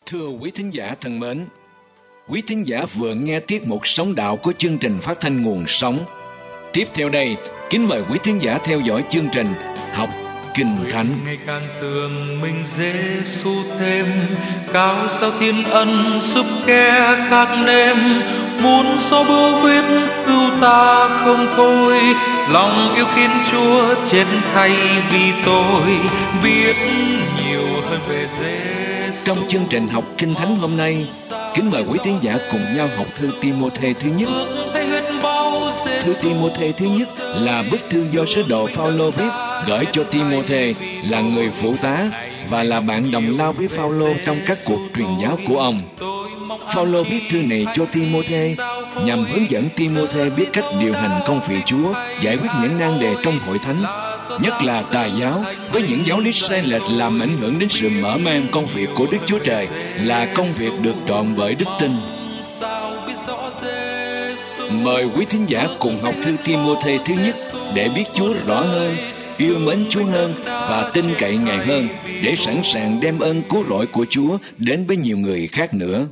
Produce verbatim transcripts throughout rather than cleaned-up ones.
Thưa quý thính giả thân mến, quý thính giả vừa nghe tiết mục Sống Đạo của chương trình phát thanh Nguồn Sống. Tiếp theo đây, kính mời quý thính giả theo dõi chương trình Học Kinh Thánh. Ngày càng tưởng mình Giê-xu thêm, cao sao thiên ân giúp kẻ khác nêm, muốn xóa bưu huyết cứu ta không thôi, lòng yêu kính Chúa chết thay vì tôi, biết nhiều hơn về Giê-xu. Trong chương trình Học Kinh Thánh hôm nay, kính mời quý thính giả cùng nhau học thư Ti-mô-thê thứ nhất. Thư Ti-mô-thê thứ nhất là bức thư do sứ đồ Phao-lô viết gửi cho Ti-mô-thê là người phụ tá và là bạn đồng lao với Phao-lô trong các cuộc truyền giáo của ông. Phao-lô viết thư này cho Ti-mô-thê nhằm hướng dẫn Ti-mô-thê biết cách điều hành công việc Chúa, giải quyết những nan đề trong hội thánh, nhất là tà giáo với những giáo lý sai lệch làm ảnh hưởng đến sự mở mang công việc của Đức Chúa Trời là công việc được trọn bởi đức tin. Mời quý thính giả cùng học thư Ti-mô-thê thứ nhất để biết Chúa rõ hơn, yêu mến Chúa hơn và tin cậy Ngài hơn, để sẵn sàng đem ơn cứu rỗi của Chúa đến với nhiều người khác nữa.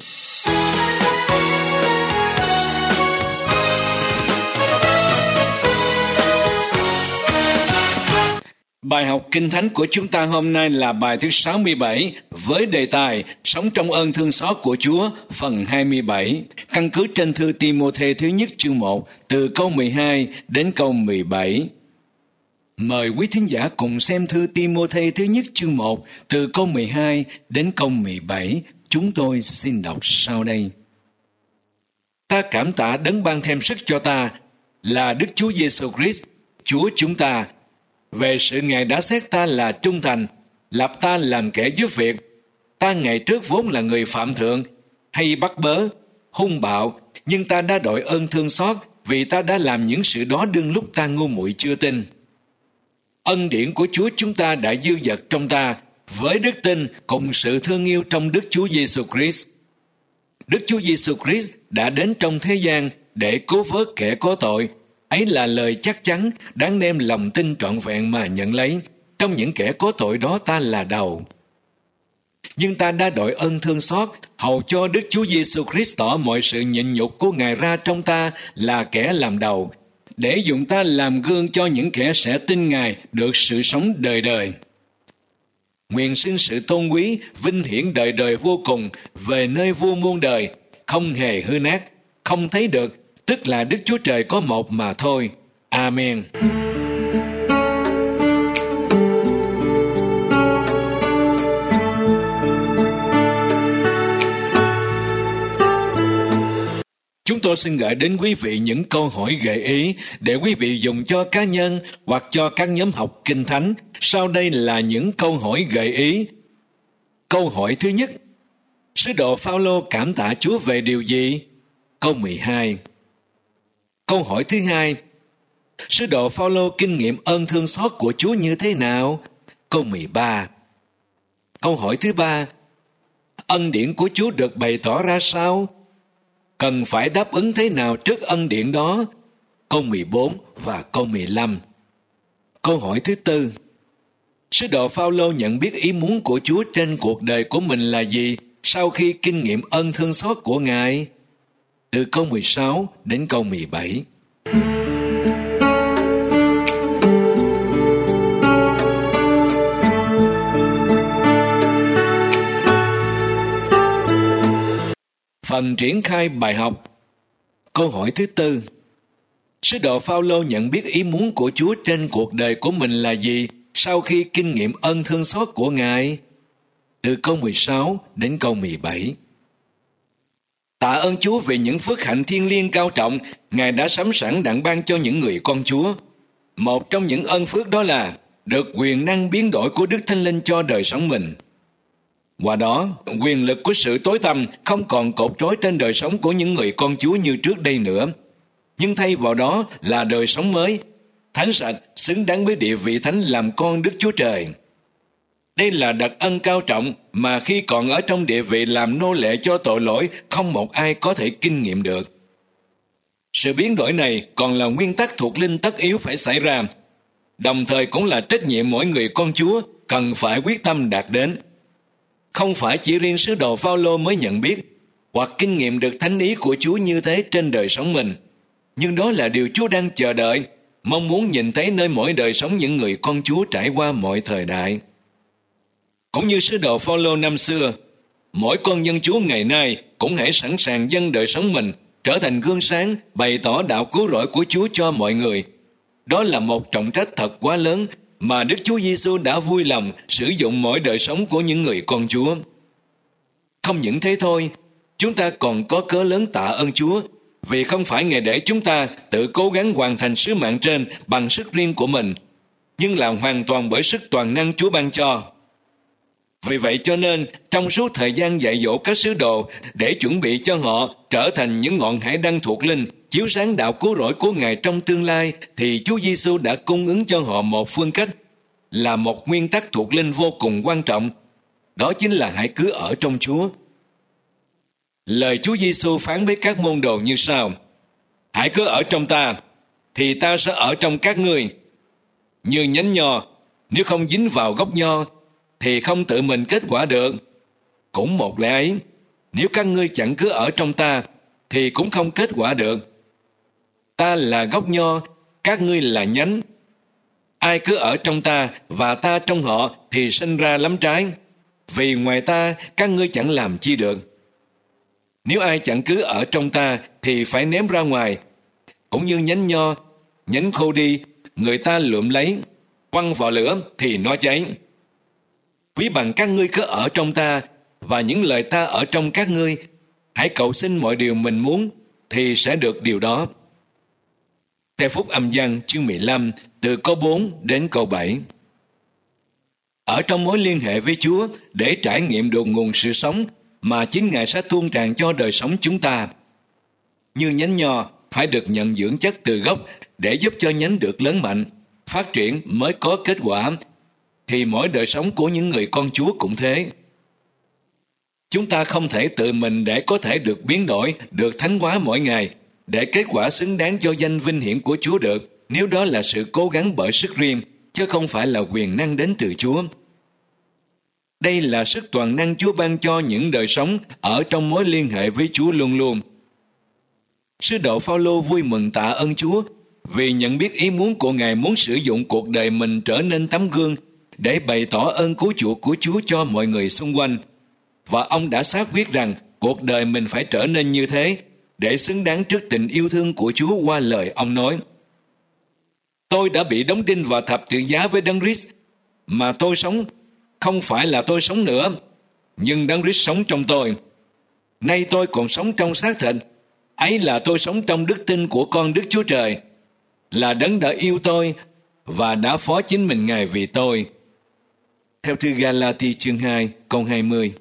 Bài học Kinh Thánh của chúng ta hôm nay là bài thứ sáu mươi bảy với đề tài Sống trong ơn thương xót của Chúa, phần hai mươi bảy, căn cứ trên thư Ti-mô-thê thứ nhất chương một từ câu mười hai đến câu mười bảy. Mời quý thính giả cùng xem thư Ti-mô-thê thứ nhất chương một từ câu mười hai đến câu mười bảy. Chúng tôi xin đọc sau đây. Ta cảm tạ đấng ban thêm sức cho ta là Đức Chúa Giê-xu Christ, Chúa chúng ta, về sự Ngài đã xét ta là trung thành, lập ta làm kẻ giúp việc. Ta ngày trước vốn là người phạm thượng, hay bắt bớ, hung bạo, nhưng ta đã đội ơn thương xót vì ta đã làm những sự đó đương lúc ta ngu muội chưa tin. Ân điển của Chúa chúng ta đã dư dật trong ta với đức tin cùng sự thương yêu trong Đức Chúa Giê-xu Christ. Đức Chúa Giê-xu Christ đã đến trong thế gian để cứu vớt kẻ có tội. Ấy là lời chắc chắn đáng đem lòng tin trọn vẹn mà nhận lấy. Trong những kẻ có tội đó ta là đầu. Nhưng ta đã đội ơn thương xót hầu cho Đức Chúa Giê-xu Christ tỏ mọi sự nhịn nhục của Ngài ra trong ta là kẻ làm đầu, để dùng ta làm gương cho những kẻ sẽ tin Ngài được sự sống đời đời. Nguyện xin sự tôn quý, vinh hiển đời đời vô cùng về nơi vua muôn đời, không hề hư nát, không thấy được, tức là Đức Chúa Trời có một mà thôi. Amen. Chúng tôi xin gửi đến quý vị những câu hỏi gợi ý để quý vị dùng cho cá nhân hoặc cho các nhóm học Kinh Thánh. Sau đây là những câu hỏi gợi ý. Câu hỏi thứ nhất: sứ đồ Phao-lô cảm tạ Chúa về điều gì? Câu mười hai. Câu hỏi thứ hai: sứ đồ Phao-lô kinh nghiệm ơn thương xót của Chúa như thế nào? Câu mười ba. Câu hỏi thứ ba: ân điển của Chúa được bày tỏ ra sao? Cần phải đáp ứng thế nào trước ân điển đó? Câu mười bốn và câu mười lăm. Câu hỏi thứ tư: sứ đồ Phao-lô nhận biết ý muốn của Chúa trên cuộc đời của mình là gì sau khi kinh nghiệm ơn thương xót của Ngài? Từ câu mười sáu đến câu mười bảy. Phần triển khai bài học. Câu hỏi thứ tư: sứ đồ Phao-lô nhận biết ý muốn của Chúa trên cuộc đời của mình là gì sau khi kinh nghiệm ơn thương xót của Ngài? Từ câu mười sáu đến câu mười bảy. Tạ ơn Chúa vì những phước hạnh thiêng liêng cao trọng Ngài đã sắm sẵn đặng ban cho những người con Chúa. Một trong những ân phước đó là được quyền năng biến đổi của Đức Thánh Linh cho đời sống mình. Qua đó, quyền lực của sự tối tăm không còn cột trói trên đời sống của những người con Chúa như trước đây nữa, nhưng thay vào đó là đời sống mới, thánh sạch, xứng đáng với địa vị thánh làm con Đức Chúa Trời. Đây là đặc ân cao trọng mà khi còn ở trong địa vị làm nô lệ cho tội lỗi, không một ai có thể kinh nghiệm được. Sự biến đổi này còn là nguyên tắc thuộc linh tất yếu phải xảy ra, đồng thời cũng là trách nhiệm mỗi người con Chúa cần phải quyết tâm đạt đến. Không phải chỉ riêng sứ đồ Phao-lô mới nhận biết hoặc kinh nghiệm được thánh ý của Chúa như thế trên đời sống mình, nhưng đó là điều Chúa đang chờ đợi, mong muốn nhìn thấy nơi mỗi đời sống những người con Chúa trải qua mọi thời đại. Cũng như sứ đồ Phao-lô năm xưa, mỗi con dân Chúa ngày nay cũng hãy sẵn sàng dâng đời sống mình trở thành gương sáng, bày tỏ đạo cứu rỗi của Chúa cho mọi người. Đó là một trọng trách thật quá lớn mà Đức Chúa Giêsu đã vui lòng sử dụng mỗi đời sống của những người con Chúa. Không những thế thôi, chúng ta còn có cớ lớn tạ ơn Chúa, vì không phải Ngài để chúng ta tự cố gắng hoàn thành sứ mạng trên bằng sức riêng của mình, nhưng là hoàn toàn bởi sức toàn năng Chúa ban cho. Vì vậy cho nên, trong suốt thời gian dạy dỗ các sứ đồ để chuẩn bị cho họ trở thành những ngọn hải đăng thuộc linh, chiếu sáng đạo cứu rỗi của Ngài trong tương lai, thì Chúa Giêsu đã cung ứng cho họ một phương cách, là một nguyên tắc thuộc linh vô cùng quan trọng. Đó chính là hãy cứ ở trong Chúa. Lời Chúa Giêsu phán với các môn đồ như sau: hãy cứ ở trong ta, thì ta sẽ ở trong các ngươi. Như nhánh nho, nếu không dính vào gốc nho, thì không tự mình kết quả được. Cũng một lẽ ấy, nếu các ngươi chẳng cứ ở trong ta, thì cũng không kết quả được. Ta là gốc nho, các ngươi là nhánh. Ai cứ ở trong ta và ta trong họ thì sinh ra lắm trái, vì ngoài ta các ngươi chẳng làm chi được. Nếu ai chẳng cứ ở trong ta thì phải ném ra ngoài, cũng như nhánh nho, nhánh khô đi, người ta lượm lấy, quăng vào lửa thì nó cháy. Ví bằng các ngươi cứ ở trong ta và những lời ta ở trong các ngươi, hãy cầu xin mọi điều mình muốn thì sẽ được điều đó. Theo Phúc Âm Giăng chương mười lăm từ câu bốn đến câu bảy. Ở trong mối liên hệ với Chúa để trải nghiệm được nguồn sự sống mà chính Ngài sẽ tuôn tràn cho đời sống chúng ta. Như nhánh nho phải được nhận dưỡng chất từ gốc để giúp cho nhánh được lớn mạnh, phát triển mới có kết quả, thì mỗi đời sống của những người con Chúa cũng thế. Chúng ta không thể tự mình để có thể được biến đổi, được thánh hóa mỗi ngày, để kết quả xứng đáng cho danh vinh hiển của Chúa được, nếu đó là sự cố gắng bởi sức riêng, chứ không phải là quyền năng đến từ Chúa. Đây là sức toàn năng Chúa ban cho những đời sống ở trong mối liên hệ với Chúa luôn luôn. Sứ đồ Phao-lô vui mừng tạ ơn Chúa vì nhận biết ý muốn của Ngài muốn sử dụng cuộc đời mình trở nên tấm gương để bày tỏ ơn cứu chuộc của Chúa cho mọi người xung quanh. Và ông đã xác quyết rằng cuộc đời mình phải trở nên như thế để xứng đáng trước tình yêu thương của Chúa qua lời ông nói: tôi đã bị đóng đinh vào thập tự giá với Đấng Christ, mà tôi sống không phải là tôi sống nữa, nhưng Đấng Christ sống trong tôi. Nay tôi còn sống trong xác thịt, ấy là tôi sống trong đức tin của con Đức Chúa Trời, là Đấng đã yêu tôi và đã phó chính mình Ngài vì tôi. Theo thư Ga-la-ti chương hai câu hai mươi.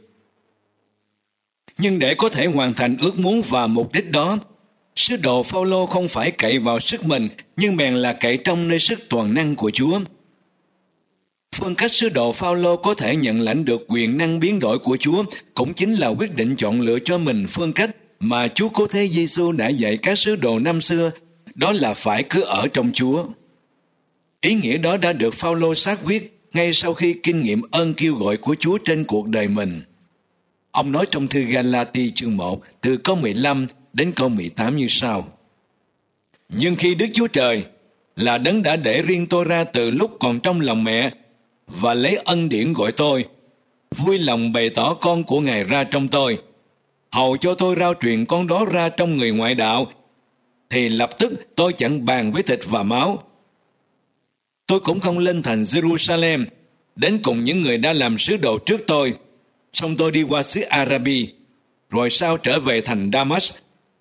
Nhưng để có thể hoàn thành ước muốn và mục đích đó, sứ đồ Phao-lô không phải cậy vào sức mình, nhưng bèn là cậy trong nơi sức toàn năng của Chúa. Phương cách sứ đồ Phao-lô có thể nhận lãnh được quyền năng biến đổi của Chúa cũng chính là quyết định chọn lựa cho mình phương cách mà Chúa Cứu Thế Giêsu đã dạy các sứ đồ năm xưa, đó là phải cứ ở trong Chúa. Ý nghĩa đó đã được Phao-lô xác quyết ngay sau khi kinh nghiệm ơn kêu gọi của Chúa trên cuộc đời mình. Ông nói trong thư Ga-la-ti chương một từ câu mười lăm đến câu mười tám như sau: nhưng khi Đức Chúa Trời là Đấng đã để riêng tôi ra từ lúc còn trong lòng mẹ và lấy ân điển gọi tôi, vui lòng bày tỏ con của Ngài ra trong tôi, hầu cho tôi rao truyền con đó ra trong người ngoại đạo, thì lập tức tôi chẳng bàn với thịt và máu. Tôi cũng không lên thành Jerusalem đến cùng những người đã làm sứ đồ trước tôi, xong tôi đi qua xứ Arabi, rồi sau trở về thành Damas.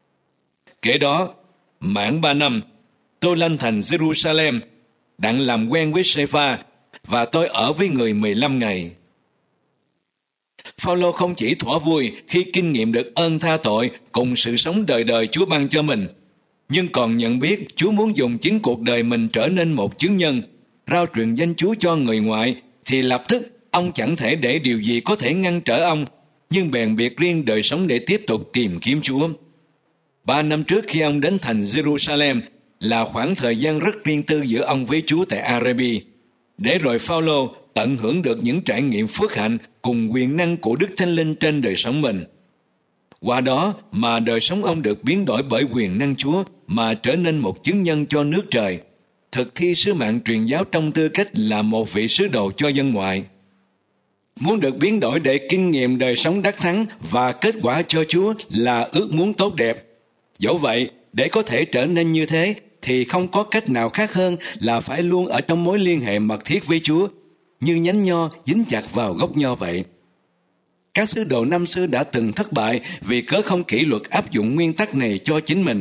Kể đó, mãn ba năm, tôi lên thành Jerusalem, đặng làm quen với Sê-pha, và tôi ở với người mười lăm ngày. Phao-lô không chỉ thỏa vui khi kinh nghiệm được ơn tha tội cùng sự sống đời đời Chúa ban cho mình, nhưng còn nhận biết Chúa muốn dùng chính cuộc đời mình trở nên một chứng nhân, rao truyền danh Chúa cho người ngoại, thì lập tức ông chẳng thể để điều gì có thể ngăn trở ông, nhưng bèn biệt riêng đời sống để tiếp tục tìm kiếm Chúa. Ba năm trước khi ông đến thành Jerusalem là khoảng thời gian rất riêng tư giữa ông với Chúa tại Arabi, để rồi Phao-lô tận hưởng được những trải nghiệm phước hạnh cùng quyền năng của Đức Thánh Linh trên đời sống mình. Qua đó mà đời sống ông được biến đổi bởi quyền năng Chúa mà trở nên một chứng nhân cho nước trời, thực thi sứ mạng truyền giáo trong tư cách là một vị sứ đồ cho dân ngoại. Muốn được biến đổi để kinh nghiệm đời sống đắc thắng và kết quả cho Chúa là ước muốn tốt đẹp. Dẫu vậy, để có thể trở nên như thế, thì không có cách nào khác hơn là phải luôn ở trong mối liên hệ mật thiết với Chúa, như nhánh nho dính chặt vào gốc nho vậy. Các sứ đồ năm xưa đã từng thất bại vì cớ không kỷ luật áp dụng nguyên tắc này cho chính mình.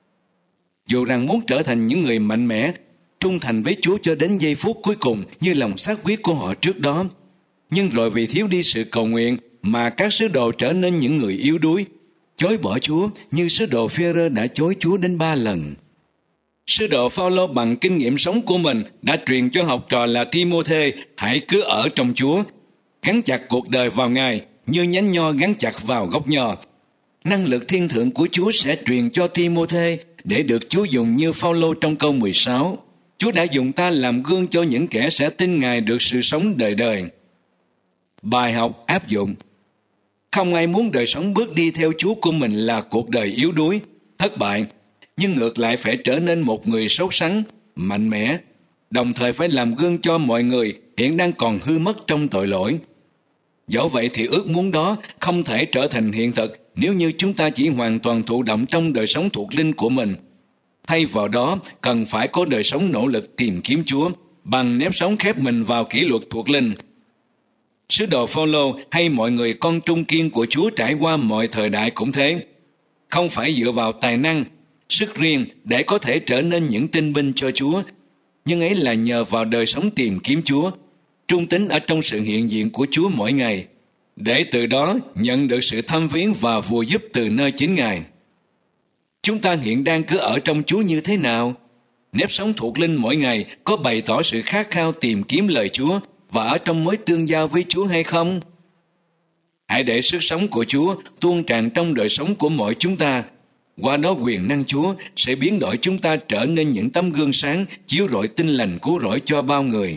Dù rằng muốn trở thành những người mạnh mẽ, trung thành với Chúa cho đến giây phút cuối cùng như lòng xác quyết của họ trước đó, nhưng rồi vì thiếu đi sự cầu nguyện mà các sứ đồ trở nên những người yếu đuối, chối bỏ Chúa như sứ đồ Phêrô đã chối Chúa đến ba lần. Sứ đồ Phao-lô bằng kinh nghiệm sống của mình đã truyền cho học trò là Ti-mô-thê hãy cứ ở trong Chúa, gắn chặt cuộc đời vào Ngài như nhánh nho gắn chặt vào gốc nho. Năng lực thiên thượng của Chúa sẽ truyền cho Ti-mô-thê để được Chúa dùng như Phao-lô trong câu mười sáu. Chúa đã dùng ta làm gương cho những kẻ sẽ tin Ngài được sự sống đời đời. Bài học áp dụng: không ai muốn đời sống bước đi theo Chúa của mình là cuộc đời yếu đuối, thất bại, nhưng ngược lại phải trở nên một người sốt sắng, mạnh mẽ, đồng thời phải làm gương cho mọi người hiện đang còn hư mất trong tội lỗi. Dẫu vậy thì ước muốn đó không thể trở thành hiện thực nếu như chúng ta chỉ hoàn toàn thụ động trong đời sống thuộc linh của mình. Thay vào đó, cần phải có đời sống nỗ lực tìm kiếm Chúa bằng nếp sống khép mình vào kỷ luật thuộc linh. Sứ đồ Phao-lô hay mọi người con trung kiên của Chúa trải qua mọi thời đại cũng thế. Không phải dựa vào tài năng, sức riêng để có thể trở nên những tinh binh cho Chúa, nhưng ấy là nhờ vào đời sống tìm kiếm Chúa, trung tín ở trong sự hiện diện của Chúa mỗi ngày, để từ đó nhận được sự thăm viếng và phù giúp từ nơi chính Ngài. Chúng ta hiện đang cứ ở trong Chúa như thế nào? Nếp sống thuộc linh mỗi ngày có bày tỏ sự khát khao tìm kiếm lời Chúa và ở trong mối tương giao với Chúa hay không? Hãy để sức sống của Chúa tuôn tràn trong đời sống của mỗi chúng ta. Qua đó quyền năng Chúa sẽ biến đổi chúng ta trở nên những tấm gương sáng chiếu rọi tin lành cứu rỗi cho bao người.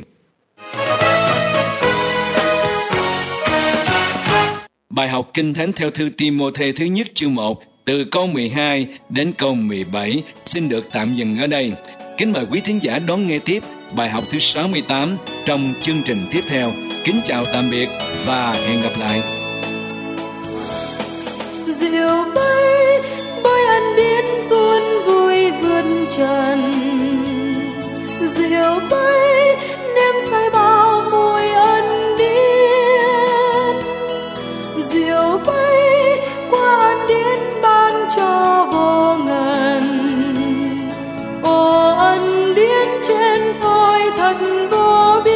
Bài học Kinh Thánh theo thư Ti-mô-thê thứ nhất chương một từ câu mười hai đến câu mười bảy xin được tạm dừng ở đây. Kính mời quý thính giả đón nghe tiếp bài học thứ sáu mươi tám trong chương trình tiếp theo. Kính chào tạm biệt và hẹn gặp lại. Diều bay bơi ăn biết tuôn vui vươn trần, diều bay ném say bao mùi ân điển, diều bay qua ân điển ban cho vô ngần. Ồ ân điển trên tôi thật vô biên.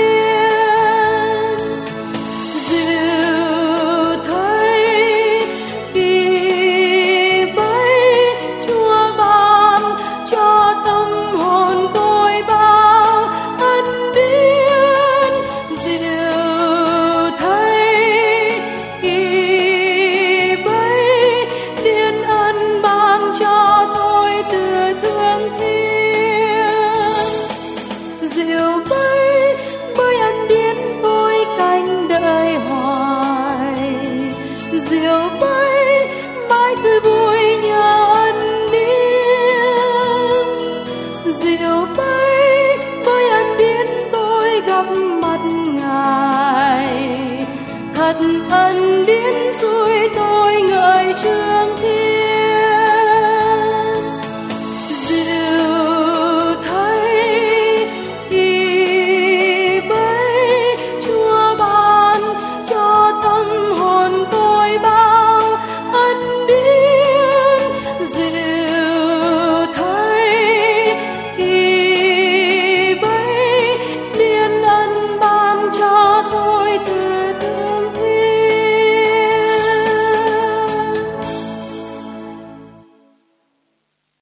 Dịu thấy khi bay Chúa ban cho tâm hồn tôi bao ân điển. Dịu thấy khi bay điển ân ban cho tôi từ thương thiên. Diều bay bơi ân điển tôi canh đợi hoài, diều bay